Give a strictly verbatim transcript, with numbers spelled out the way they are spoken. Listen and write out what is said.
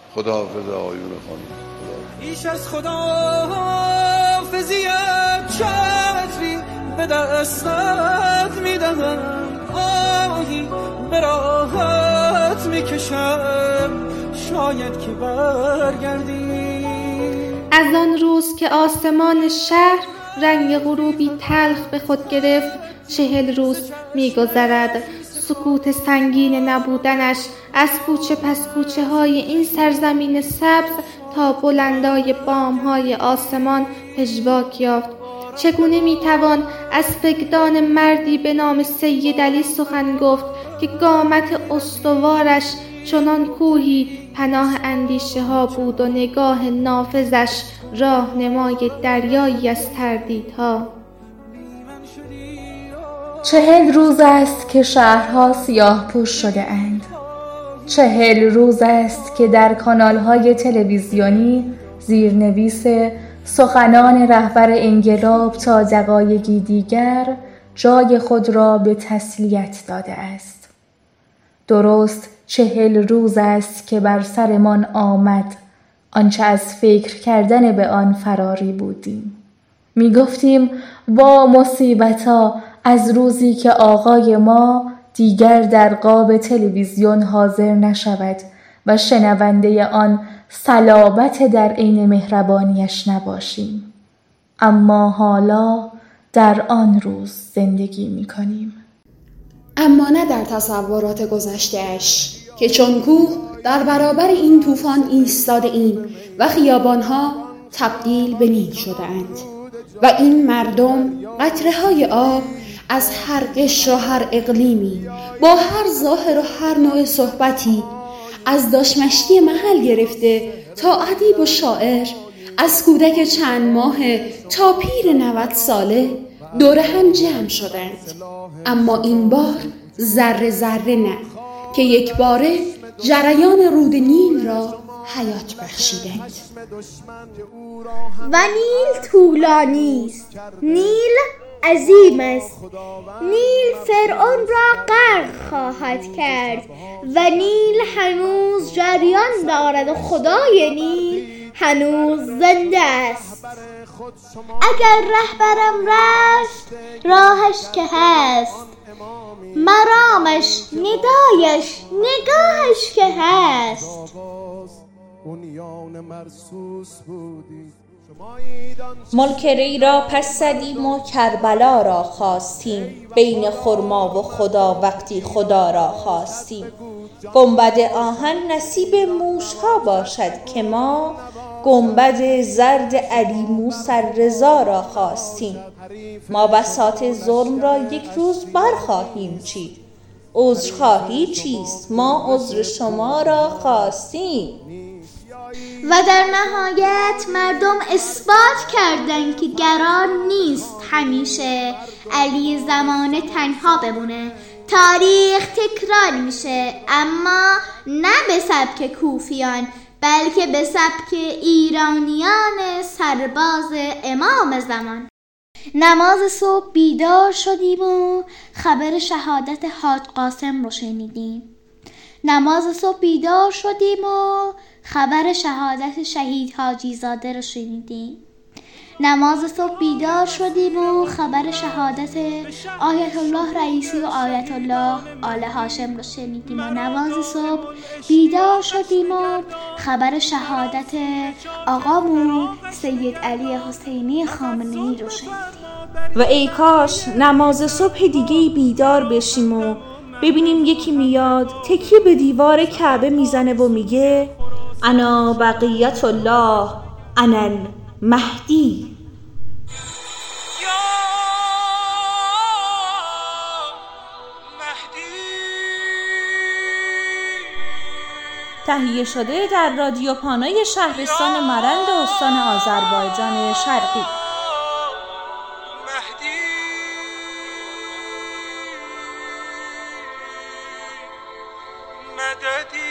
خداحافظ آقایون خانم. ایش از خداحافظیت چتری به دستت میدهم، آهی به راحت میکشم شاید که برگردی. از آن روز که آسمان شهر رنگ غروبی تلخ به خود گرفت، چهل روز می‌گذرد. سکوت سنگین نبودنش از کوچه پس کوچه های این سرزمین سبز تا بلندای بام های آسمان پژواک یافت. چگونه میتوان از فقدان مردی به نام سید علی سخن گفت که قامت استوارش چنان کوهی پناه اندیشه ها بود و نگاه نافذش راهنمای دریایی از تردیدها. چهل روز است که شهرها سیاه پوش شده اند. چهل روز است که در کانال‌های تلویزیونی زیرنویس سخنان رهبر انقلاب تا دقایقی دیگر جای خود را به تسلیت داده است. درست چهل روز است که بر سرمان آمد آنچه از فکر کردن به آن فراری بودیم. می گفتیم وا مصیبتا از روزی که آقای ما دیگر در قاب تلویزیون حاضر نشود و شنونده آن صلابت در عین مهربانیش نباشیم. اما حالا در آن روز زندگی می کنیم. اما نه در تصورات گذشته‌اش که چون کوه در برابر این طوفان ایستاده ایم و خیابانها تبدیل به نیل شده اند و این مردم قطره های آب از هر قشر و هر اقلیمی با هر ظاهر و هر نوع صحبتی، از داشمشتی محل گرفته تا ادیب و شاعر، از کودک چند ماهه تا پیر نود ساله دور هم جمع شدند. اما این بار ذره ذره نه که یک باره جریان رود نیل را حیات بخشیدند. و نیل طولانی است، نیل عظیم است، نیل فرعون را غرق خواهد کرد و نیل هنوز جریان دارد و خدای نیل هنوز زنده است. اگر رهبرم رفت راهش که هست، مرامش ندایش نگاهش که هست. ملک ری را پس زدیم و کربلا را خواستیم، بین خرما و خدا وقتی خدا را خواستیم. گنبد آهن نصیب موشها باشد که ما گنبد زرد علی موسی رضا را خواستیم. ما بساط ظلم را یک روز برخواهیم چید، عذرخواهی چیست؟ ما عذر شما را خواستیم. و در نهایت مردم اثبات کردند که گران نیست همیشه علی زمانه تنها بمونه. تاریخ تکرار میشه، اما نه به سبک کوفیان بلکه به سبک ایرانیان سرباز امام زمان. نماز صبح بیدار شدیم و خبر شهادت حاج قاسم رو شنیدیم. نماز صبح بیدار شدیم و خبر شهادت شهید حاجی زاده رو شنیدیم. نماز صبح بیدار شدیم و خبر شهادت آیت الله رئیسی و آیت الله آل هاشم رو شنیدیم. و نماز صبح بیدار شدیم و خبر شهادت آقامون سید علی حسینی خامنه‌ای رو شنیدیم. و ای کاش نماز صبح دیگه بیدار بشیم و ببینیم یکی میاد تکیه به دیوار کعبه میزنه و میگه انا بقیت الله انا المهدی. تهیه شده در رادیو پانای شهرستان مرند استان آذربایجان شرقی. مددی